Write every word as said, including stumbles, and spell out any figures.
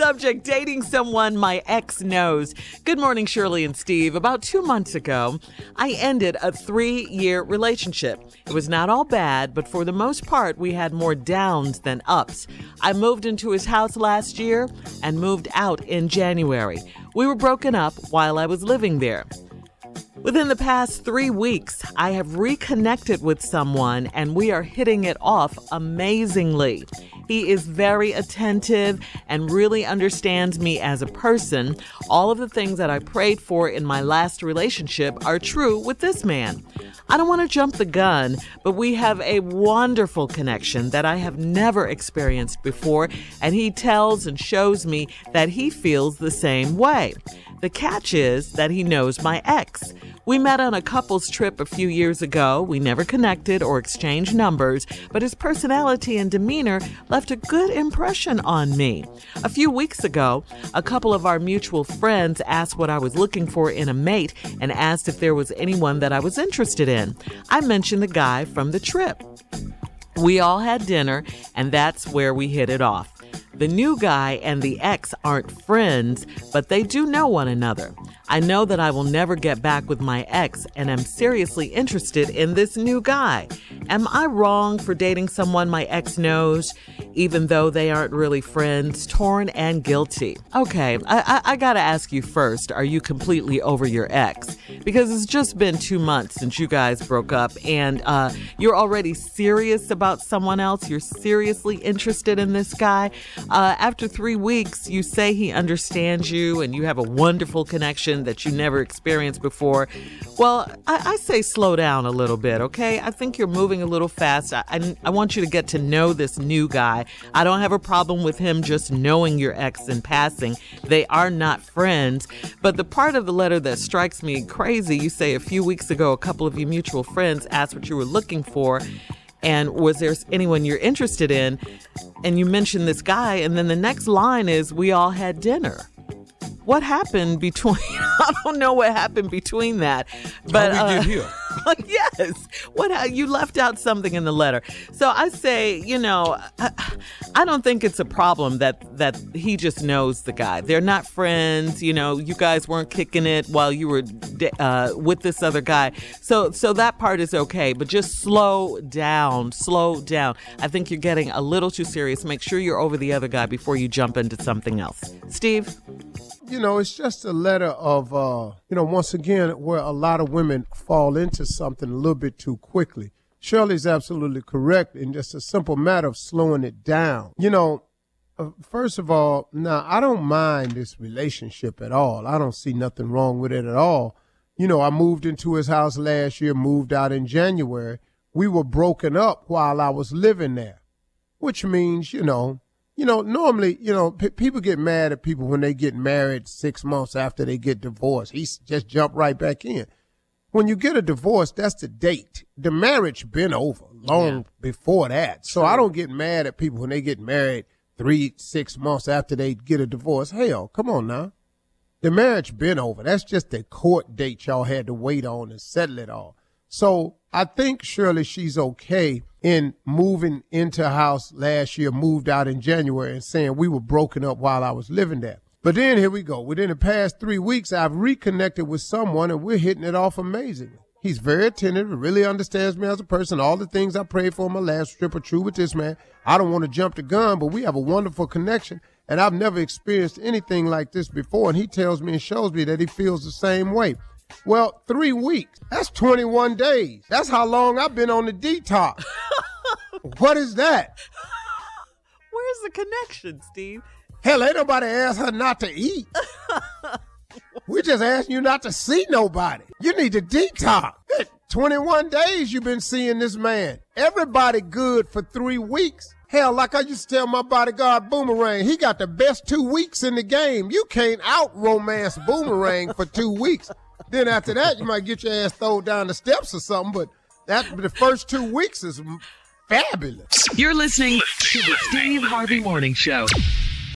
subject, dating someone my ex knows. Good morning, Shirley and Steve. About two months ago, I ended a three-year relationship. It was not all bad, but for the most part, we had more downs than ups. I moved into his house last year and moved out in January. We were broken up while I was living there. Within the past three weeks, I have reconnected with someone and we are hitting it off amazingly. He is very attentive and really understands me as a person. All of the things that I prayed for in my last relationship are true with this man. I don't want to jump the gun, but we have a wonderful connection that I have never experienced before, and he tells and shows me that he feels the same way. The catch is that he knows my ex. We met on a couple's trip a few years ago. We never connected or exchanged numbers, but his personality and demeanor left a good impression on me. A few weeks ago, a couple of our mutual friends asked what I was looking for in a mate and asked if there was anyone that I was interested in. I mentioned the guy from the trip. We all had dinner, and that's where we hit it off. The new guy and the ex aren't friends, but they do know one another. I know that I will never get back with my ex, and I'm seriously interested in this new guy. Am I wrong for dating someone my ex knows, even though they aren't really friends? Torn and guilty. Okay, I, I, I gotta ask you first, are you completely over your ex? Because it's just been two months since you guys broke up, and uh, you're already serious about someone else. You're seriously interested in this guy. Uh, after three weeks, you say he understands you and you have a wonderful connection that you never experienced before. Well, I, I say slow down a little bit, okay? I think you're moving a little fast. I, I, I want you to get to know this new guy. I don't have a problem with him just knowing your ex in passing. They are not friends. But the part of the letter that strikes me crazy, you say a few weeks ago, a couple of your mutual friends asked what you were looking for. And was there anyone you're interested in? And you mentioned this guy, and then the next line is, we all had dinner. What happened between, I don't know what happened between that. But How we uh, get here? Yes. What you left out something in the letter. So I say, you know, I, I don't think it's a problem that that he just knows the guy. They're not friends. You know, you guys weren't kicking it while you were uh, with this other guy. So so that part is okay. But just slow down, slow down. I think you're getting a little too serious. Make sure you're over the other guy before you jump into something else. Steve? You know, it's just a letter of, uh, you know, once again, where a lot of women fall into something a little bit too quickly. Shirley's absolutely correct in just a simple matter of slowing it down. You know, uh, first of all, now, I don't mind this relationship at all. I don't see nothing wrong with it at all. You know, I moved into his house last year, moved out in January. We were broken up while I was living there, which means, you know, You know, normally, you know, p- people get mad at people when they get married six months after they get divorced. He just jumped right back in. When you get a divorce, that's the date. The marriage been over long yeah. before that. So I don't get mad at people when they get married three, six months after they get a divorce. Hell, come on now. The marriage been over. That's just the court date y'all had to wait on and settle it all. So I think surely she's okay in moving into a house last year, moved out in January, and saying we were broken up while I was living there. But then here we go. Within the past three weeks, I've reconnected with someone, and we're hitting it off amazingly. He's very attentive, really understands me as a person. All the things I prayed for in my last trip are true with this man. I don't want to jump the gun, but we have a wonderful connection, and I've never experienced anything like this before, and he tells me and shows me that he feels the same way. Well, three weeks, that's twenty-one days. That's how long I've been on the detox. What is that? Where's the connection, Steve? Hell, ain't nobody asked her not to eat. We just asking you not to see nobody. You need to detox. twenty-one days you've been seeing this man. Everybody good for three weeks. Hell, like I used to tell my bodyguard Boomerang, he got the best two weeks in the game. You can't out-romance Boomerang for two weeks. Then after that, you might get your ass thrown down the steps or something, but that the first two weeks is fabulous. You're listening to the Steve Harvey Morning Show.